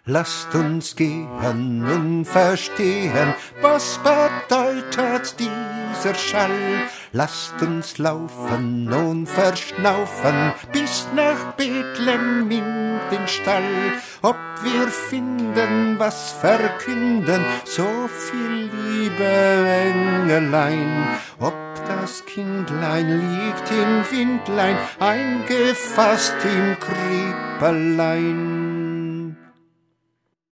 Lasst uns gehen und verstehen, was bedeutet dieser Schall. Lasst uns laufen und verschnaufen bis nach Bethlehem in den Stall. Ob wir finden, was verkünden, so viel Liebe, Engelein. Ob das Kindlein liegt im Windlein, eingefasst im Kriepelein.